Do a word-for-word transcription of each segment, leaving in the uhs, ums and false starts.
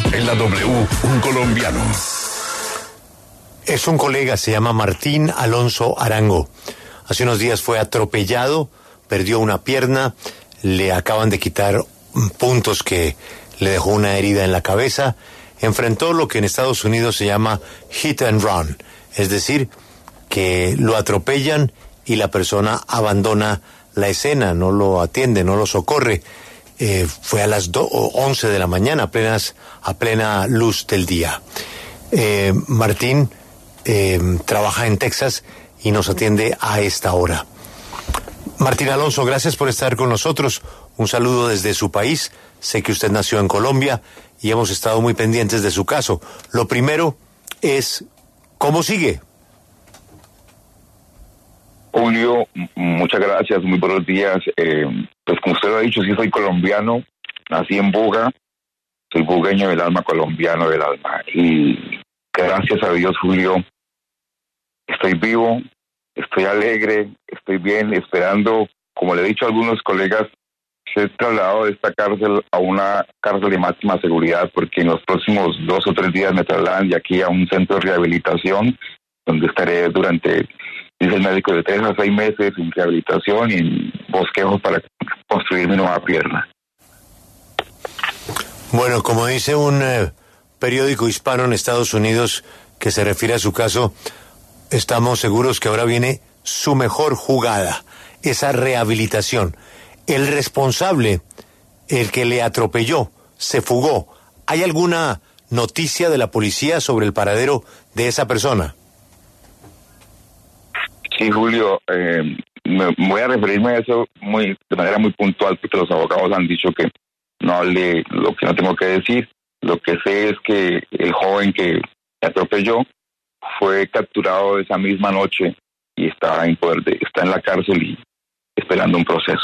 En la W, un colombiano. Es un colega, se llama Martín Alonso Arango. Hace unos días fue atropellado, perdió una pierna, le acaban de quitar puntos que le dejó una herida en la cabeza. Enfrentó lo que en Estados Unidos se llama hit and run, es decir, que lo atropellan y la persona abandona la escena, no lo atiende, no lo socorre. Eh, fue a las once de la mañana, apenas a plena luz del día. Eh, Martín eh, trabaja en Texas y nos atiende a esta hora. Martín Alonso, gracias por estar con nosotros. Un saludo desde su país. Sé que usted nació en Colombia y hemos estado muy pendientes de su caso. Lo primero es, ¿cómo sigue? Julio, muchas gracias, muy buenos días. Eh, pues como usted lo ha dicho, sí soy colombiano, nací en Buga, soy bugueño del alma, colombiano del alma. Y gracias a Dios, Julio, estoy vivo, estoy alegre, estoy bien, esperando, como le he dicho a algunos colegas, ser trasladado de esta cárcel a una cárcel de máxima seguridad, porque en los próximos dos o tres días me trasladan de aquí a un centro de rehabilitación, donde estaré durante, dice el médico, de tres a seis meses en rehabilitación y en bosquejos para construir mi nueva pierna. Bueno, como dice un eh, periódico hispano en Estados Unidos que se refiere a su caso, estamos seguros que ahora viene su mejor jugada, esa rehabilitación. El responsable, el que le atropelló, se fugó. ¿Hay alguna noticia de la policía sobre el paradero de esa persona? Sí, Julio, eh, me voy a referirme a eso muy de manera muy puntual, porque los abogados han dicho que no hable lo que no tengo que decir. Lo que sé es que el joven que atropelló fue capturado esa misma noche y está en poder de, está en la cárcel y esperando un proceso.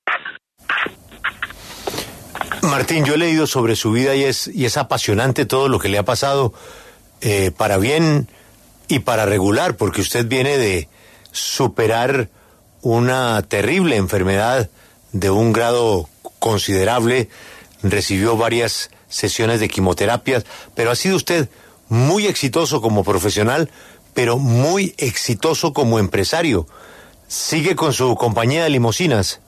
Martín, yo he leído sobre su vida y es, y es apasionante todo lo que le ha pasado, eh, para bien y para regular, porque usted viene de superar una terrible enfermedad de un grado considerable, recibió varias sesiones de quimioterapias, pero ha sido usted muy exitoso como profesional, pero muy exitoso como empresario. ¿Sigue con su compañía de limusinas?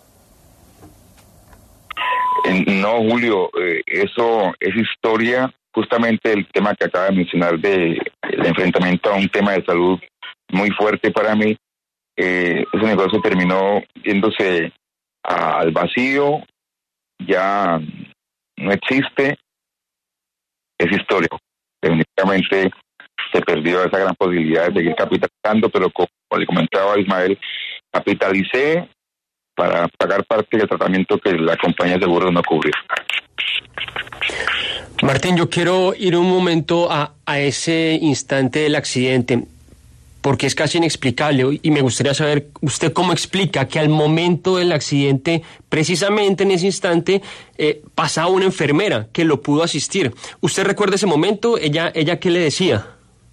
No, Julio, eh, eso es historia. Justamente el tema que acaba de mencionar de el enfrentamiento a un tema de salud muy fuerte para mí, eh, ese negocio terminó yéndose a, al vacío, ya no existe, es historia. Definitivamente se perdió esa gran posibilidad de seguir capitalizando, pero como le comentaba a Ismael, capitalicé para pagar parte del tratamiento que la compañía de seguros no cubrió. Martín, yo quiero ir un momento a, a ese instante del accidente, porque es casi inexplicable, y me gustaría saber usted cómo explica que al momento del accidente, precisamente en ese instante, eh, pasaba una enfermera que lo pudo asistir. ¿Usted recuerda ese momento? ¿Ella, ella qué le decía?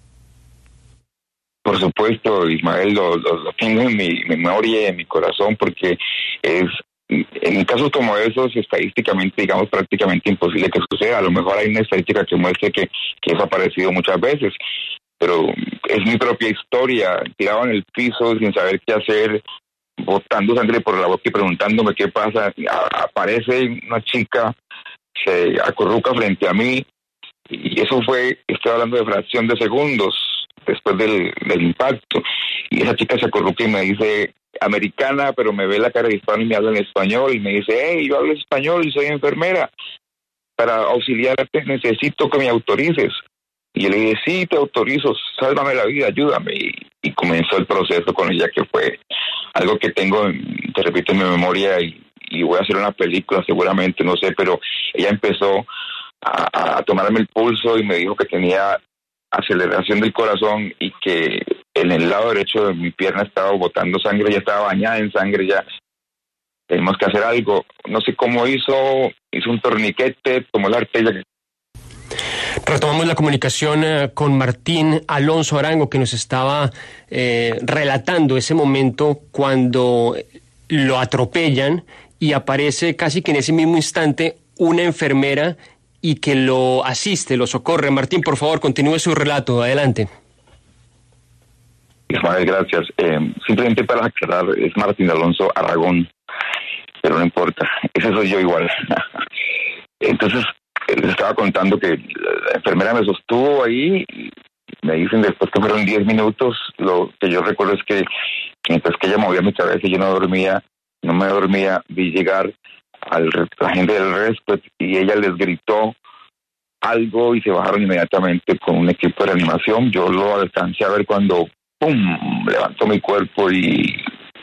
Por supuesto, Ismael, lo, lo, lo tengo en mi memoria y en mi corazón, porque es, en casos como esos, estadísticamente, digamos, prácticamente imposible que suceda. A lo mejor hay una estadística que muestre que, que eso ha aparecido muchas veces, pero es mi propia historia, tirado en el piso sin saber qué hacer, botando sangre por la boca y preguntándome qué pasa. A, aparece una chica, se acurruca frente a mí, y eso fue, estoy hablando de fracción de segundos después del, del impacto, y esa chica se acurruca y me dice, americana, pero me ve la cara de hispano y me habla en español, y me dice, hey, yo hablo español y soy enfermera, para auxiliarte necesito que me autorices. Y yo le dije, sí, te autorizo, sálvame la vida, ayúdame. Y, y comenzó el proceso con ella, que fue algo que tengo, te repito, en mi memoria, y, y voy a hacer una película seguramente, no sé, pero ella empezó a, a tomarme el pulso y me dijo que tenía aceleración del corazón y que en el lado derecho de mi pierna estaba botando sangre, ya estaba bañada en sangre, ya tenemos que hacer algo. No sé cómo hizo, hizo un torniquete, tomó la arteria. Retomamos la comunicación eh, con Martín Alonso Arango, que nos estaba eh, relatando ese momento cuando lo atropellan y aparece casi que en ese mismo instante una enfermera y que lo asiste, lo socorre. Martín, por favor, continúe su relato. Adelante. Ismael, gracias. Eh, simplemente para aclarar, es Martín Alonso Aragón, pero no importa, ese soy yo igual. Entonces, les estaba contando que la enfermera me sostuvo ahí, y me dicen después que fueron diez minutos, lo que yo recuerdo es que mientras que ella movía mi cabeza y yo no dormía, no me dormía, vi llegar al la gente del rescue y ella les gritó algo y se bajaron inmediatamente con un equipo de reanimación. Yo lo alcancé a ver cuando ¡pum! Levantó mi cuerpo y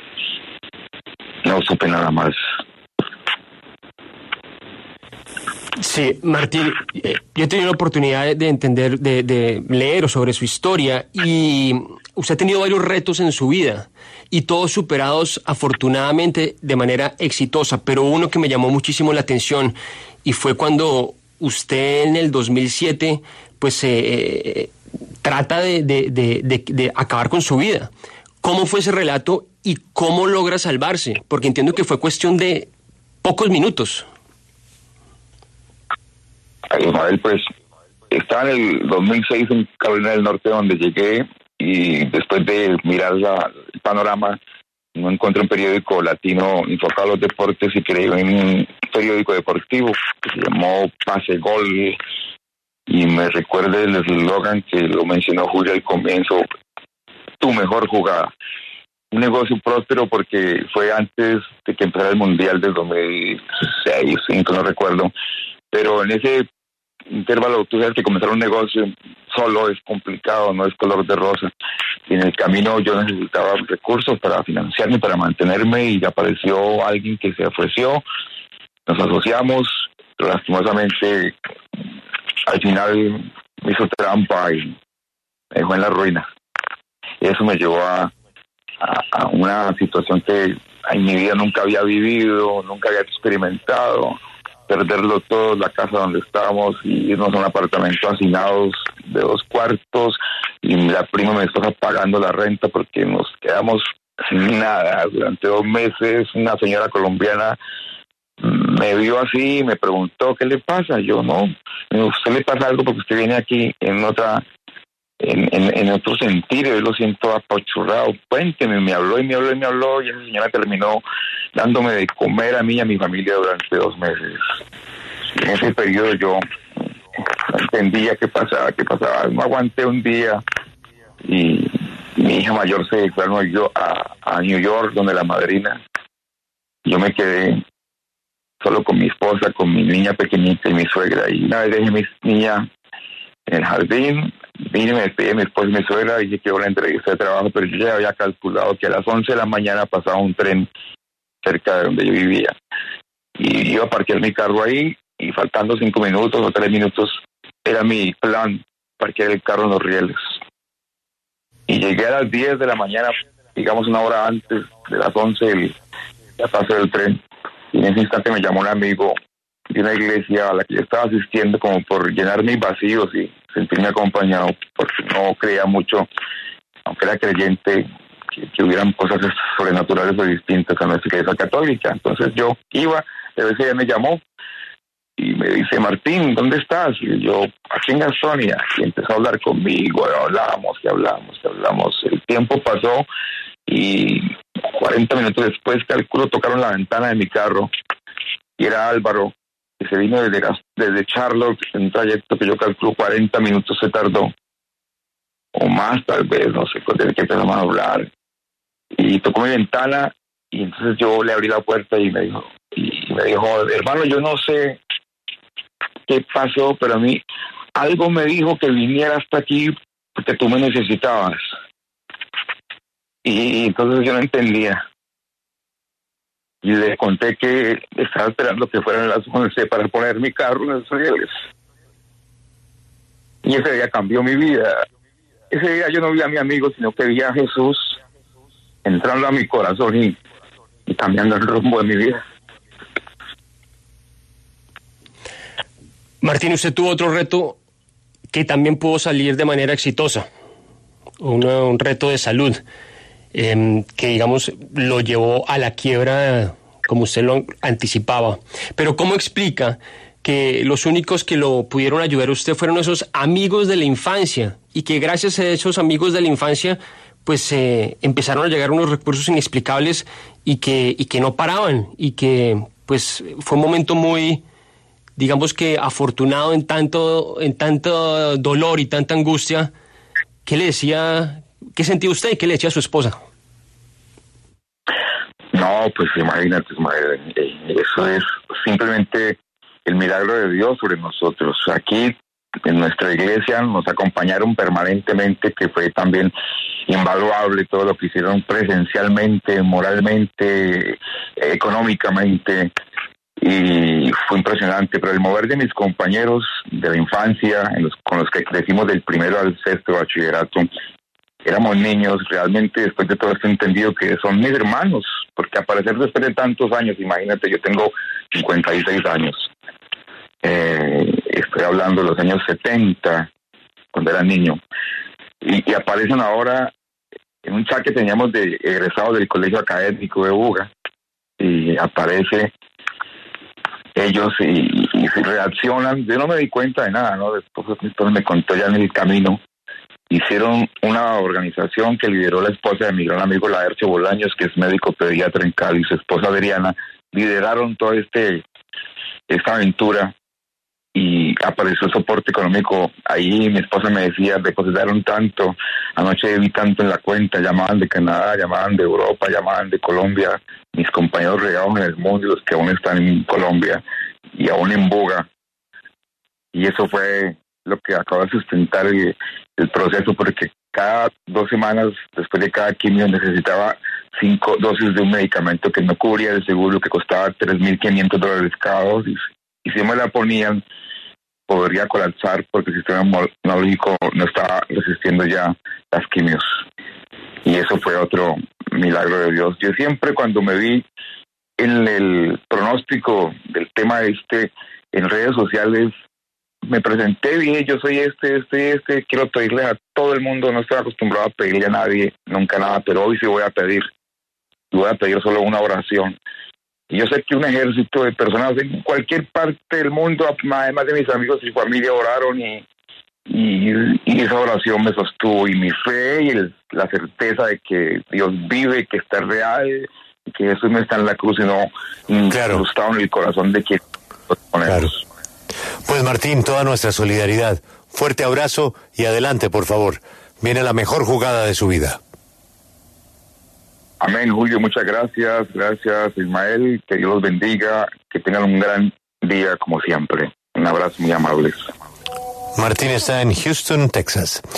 no supe nada más. Sí, Martín, eh, yo he tenido la oportunidad de entender, de, de leer sobre su historia, y usted ha tenido varios retos en su vida y todos superados afortunadamente de manera exitosa, pero uno que me llamó muchísimo la atención y fue cuando usted en el dos mil siete pues eh, trata de, de, de, de, de acabar con su vida. ¿Cómo fue ese relato y cómo logra salvarse? Porque entiendo que fue cuestión de pocos minutos. Ismael, pues estaba en el dos mil seis en Carolina del Norte, donde llegué, y después de mirar la, el panorama, no encontré un periódico latino enfocado a los deportes y creí en un periódico deportivo que se llamó Pase Gol, y me recuerda el eslogan que lo mencionó Julio al comienzo: tu mejor jugada. Un negocio próspero porque fue antes de que empezara el Mundial del dos mil seis, dos mil cinco, no recuerdo, pero en ese intervalo, tú sabes que comenzar un negocio solo es complicado, no es color de rosa. Y en el camino yo necesitaba recursos para financiarme, para mantenerme, y apareció alguien que se ofreció, nos asociamos, pero lastimosamente al final me hizo trampa y me dejó en la ruina. Y eso me llevó a, a, a una situación que en mi vida nunca había vivido, nunca había experimentado. Perderlo todo, la casa donde estábamos, y irnos a un apartamento hacinados de dos cuartos, y la prima me estaba pagando la renta porque nos quedamos sin nada durante dos meses. Una señora colombiana me vio así y me preguntó: ¿qué le pasa? Yo: no, a usted le pasa algo porque usted viene aquí en otra en, en, en otro sentido, yo lo siento apachurrado, cuénteme. Me habló y me habló y me habló, y esa señora terminó dándome de comer a mí y a mi familia durante dos meses. En ese periodo yo no entendía qué pasaba, qué pasaba. No aguanté un día y mi hija mayor se fue a New York, a, a New York, donde la madrina. Yo me quedé solo con mi esposa, con mi niña pequeñita y mi suegra. Y una vez dejé a mi niña en el jardín, vine, me despedí de mi esposa y mi suegra, dije que iba a la entrevista de trabajo, pero yo ya había calculado que a las once de la mañana pasaba un tren cerca de donde yo vivía. Y iba a parquear mi carro ahí, y faltando cinco minutos o tres minutos, era mi plan parquear el carro en los rieles. Y llegué a las diez de la mañana, digamos una hora antes de las once, el, la fase del tren. Y en ese instante me llamó un amigo de una iglesia a la que yo estaba asistiendo, como por llenar mis vacíos y sentirme acompañado, porque no creía mucho, aunque era creyente, que, que hubieran cosas sobrenaturales o distintas a nuestra iglesia católica. Entonces yo iba, pero ese día me llamó y me dice: Martín, ¿dónde estás? Y yo: aquí en Gastonia. Y empezó a hablar conmigo, hablábamos, y hablamos, y hablamos. El tiempo pasó y cuarenta minutos después, calculo, tocaron la ventana de mi carro, y era Álvaro, que se vino desde, desde Charlotte, en un trayecto que yo calculo cuarenta minutos se tardó, o más tal vez, no sé, desde que empezamos a hablar. Y tocó mi ventana, y entonces yo le abrí la puerta y me dijo, y me dijo: hermano, yo no sé qué pasó, pero a mí algo me dijo que viniera hasta aquí porque tú me necesitabas. Y entonces yo no entendía. Y le conté que estaba esperando que fueran las once para poner mi carro en los rieles. Y ese día cambió mi vida. Ese día yo no vi a mi amigo, sino que vi a Jesús entrando a mi corazón y, y cambiando el rumbo de mi vida. Martín, usted tuvo otro reto que también pudo salir de manera exitosa, un, un reto de salud, eh, que digamos lo llevó a la quiebra, como usted lo anticipaba. Pero ¿cómo explica que los únicos que lo pudieron ayudar a usted fueron esos amigos de la infancia y que gracias a esos amigos de la infancia pues eh, empezaron a llegar unos recursos inexplicables y que, y que no paraban y que pues fue un momento muy, digamos que afortunado en tanto, en tanto dolor y tanta angustia. ¿Qué le decía, qué sentía usted y qué le decía a su esposa? No, pues imagínate, Ismael, eso es simplemente el milagro de Dios sobre nosotros. Aquí en nuestra iglesia nos acompañaron permanentemente, que fue también invaluable todo lo que hicieron presencialmente, moralmente, económicamente, y fue impresionante. Pero el mover de mis compañeros de la infancia, en los, con los que crecimos del primero al sexto bachillerato, éramos niños, realmente después de todo esto he entendido que son mis hermanos, porque aparecer después de tantos años, imagínate, yo tengo cincuenta y seis años, eh, estoy hablando de los años setenta, cuando era niño, y, y aparecen ahora en un chat que teníamos de egresados del colegio académico de Buga, y aparece ellos y, y, y reaccionan. Yo no me di cuenta de nada, ¿no? Después, después me contó ya en el camino. Hicieron una organización que lideró la esposa de mi gran amigo Laercio Bolaños, que es médico pediatra en Cali, y su esposa Adriana, lideraron toda este, esta aventura y apareció el soporte económico. Ahí mi esposa me decía, depositaron tanto, anoche vi tanto en la cuenta, llamaban de Canadá, llamaban de Europa, llamaban de Colombia, mis compañeros regados en el mundo, los que aún están en Colombia y aún en Buga. Y eso fue lo que acaba de sustentar el, el proceso, porque cada dos semanas, después de cada quimio, necesitaba cinco dosis de un medicamento que no cubría el seguro, que costaba tres mil quinientos dólares cada dosis. Y si me la ponían, podría colapsar porque el sistema inmunológico no estaba resistiendo ya las quimios. Y eso fue otro milagro de Dios. Yo siempre, cuando me vi en el pronóstico del tema este en redes sociales, me presenté, dije, yo soy este, este, este, quiero pedirle a todo el mundo, no estoy acostumbrado a pedirle a nadie, nunca nada, pero hoy sí voy a pedir, voy a pedir solo una oración. Y yo sé que un ejército de personas en cualquier parte del mundo, además de mis amigos y familia, oraron y, y, y esa oración me sostuvo, y mi fe y el, la certeza de que Dios vive, que está real, que Jesús no está en la cruz, sino claro, incrustado en el corazón de quien ponemos. Claro. Pues Martín, toda nuestra solidaridad. Fuerte abrazo y adelante, por favor. Viene la mejor jugada de su vida. Amén, Julio, muchas gracias. Gracias, Ismael. Que Dios los bendiga. Que tengan un gran día, como siempre. Un abrazo muy amable. Martín está en Houston, Texas.